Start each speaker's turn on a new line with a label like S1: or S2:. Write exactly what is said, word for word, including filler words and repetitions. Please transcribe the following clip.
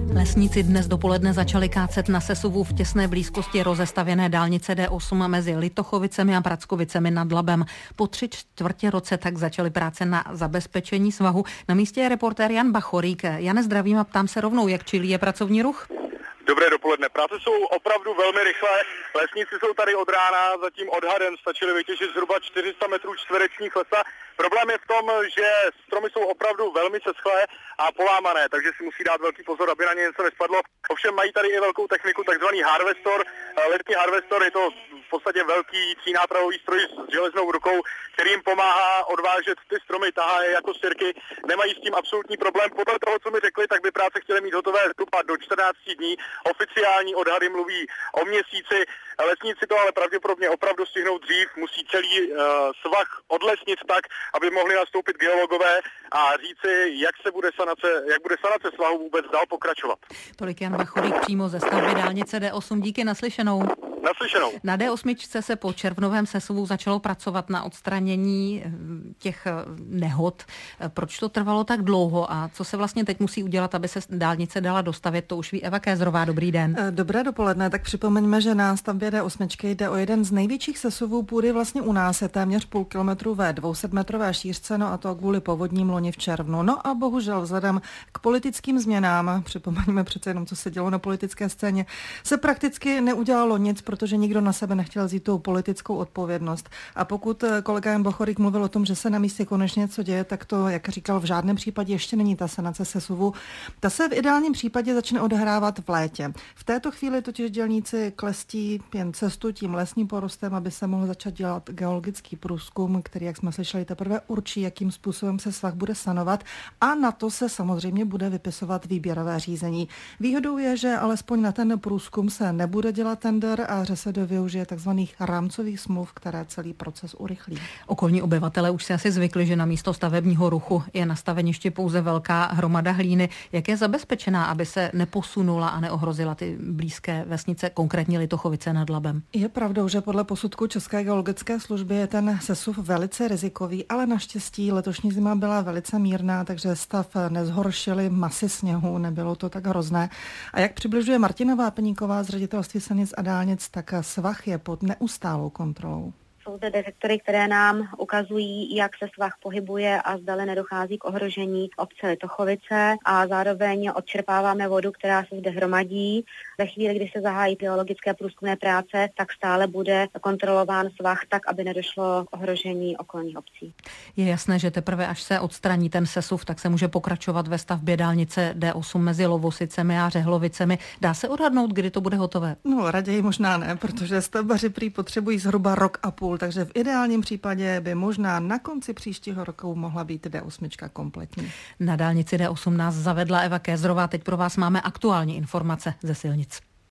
S1: Lesníci dnes dopoledne začali kácet na sesuvu v těsné blízkosti rozestavěné dálnice D osm mezi Litochovicemi a Prackovicemi nad Labem. Po tři čtvrtě roce tak začaly práce na zabezpečení svahu. Na místě je reportér Jan Bachorík. Jane, zdravím a ptám se rovnou, jak čilí je pracovní ruch?
S2: Dobré dopoledne. Práce jsou opravdu velmi rychlé. Lesníci jsou tady od rána, zatím odhadem stačili vytěžit zhruba čtyři sta metrů čtverečních lesa. Problém je v tom, že stromy jsou opravdu velmi seschlé a polámané, takže si musí dát velký pozor, aby na ně něco nespadlo. Ovšem mají tady i velkou techniku, takzvaný harvestor. Lesní harvestor je to v podstatě velký třínápravový stroj s železnou rukou, který jim pomáhá odvážet ty stromy, tahá je jako sirky. Nemají s tím absolutní problém. Podle toho, co mi řekli, tak by práce chtěli mít hotové zhruba do čtrnácti dní. Oficiální odhady mluví o měsíci. Lesníci to ale pravděpodobně opravdu stihnou dřív. Musí celý uh, svah odlesnit tak, aby mohli nastoupit geologové a říci, jak se bude sanace, jak bude sanace svahu vůbec dál pokračovat.
S1: Tolik Jan Bachorík přímo ze stavby dálnice D osm. Díky, naslyšenou.
S2: Naslyšenou.
S1: Na D osm se po červnovém sesuvu začalo pracovat na odstranění těch nehod. Proč to trvalo tak dlouho a co se vlastně teď musí udělat, aby se dálnice dala dostavět, to už ví Eva Kézrová. Dobrý den.
S3: Dobré dopoledne, tak připomeňme, že na stavbě D osm jde o jeden z největších sesuvů půdy vlastně u nás, je téměř půl kilometru ve dvousetmetrové šířce, no a to kvůli povodním loni v červnu. No a bohužel vzhledem k politickým změnám, připomeňme přece jenom, co se dělo na politické scéně, se prakticky neudělalo nic, protože nikdo na sebe nechtěl vzít tu politickou odpovědnost. A pokud kolega Jan Bachorík mluvil o tom, že se na místě konečně něco děje, tak to, jak říkal, v žádném případě ještě není ta sanace sesuvu. Ta se v ideálním případě začne odehrávat v létě. V této chvíli totiž dělníci klestí jen cestu tím lesním porostem, aby se mohl začat dělat geologický průzkum, který, jak jsme slyšeli, teprve určí, jakým způsobem se svah bude sanovat, a na to se samozřejmě bude vypisovat výběrové řízení. Výhodou je, že alespoň na ten průzkum se nebude dělat tender a že se využije takzvaných rámcových smluv, které celý proces urychlí.
S1: Okolní obyvatele už si asi zvykli, že na místo stavebního ruchu je na staveništi pouze velká hromada hlíny. Jak je zabezpečená, aby se neposunula a neohrozila ty blízké vesnice, konkrétně Litochovice nad Labem?
S3: Je pravdou, že podle posudku České geologické služby je ten sesuv velice rizikový, ale naštěstí letošní zima byla velice mírná, takže stav nezhoršily masy sněhu, nebylo to tak hrozné. A jak přibližuje Martina Vápeníková z Ředitelství silnic a dálnic, tak svah je pod neustálou kontrolou.
S4: Jsou zde detektory, které nám ukazují, jak se svah pohybuje a zdali nedochází k ohrožení obce Litochovice, a zároveň odčerpáváme vodu, která se zde hromadí. Ve chvíli, kdy se zahájí geologické průzkumné práce, tak stále bude kontrolován svah tak, aby nedošlo k ohrožení okolních obcí.
S1: Je jasné, že teprve až se odstraní ten sesuv, tak se může pokračovat ve stavbě dálnice D osm mezi Lovosicemi a Řehlovicemi. Dá se odhadnout, kdy to bude hotové?
S3: No, raději možná ne, protože stavbaři prý potřebují zhruba rok a půl, takže v ideálním případě by možná na konci příštího roku mohla být D osm kompletní.
S1: Na dálnici D osm nás zavedla Eva Kézrová. Teď pro vás máme aktuální informace ze silnic.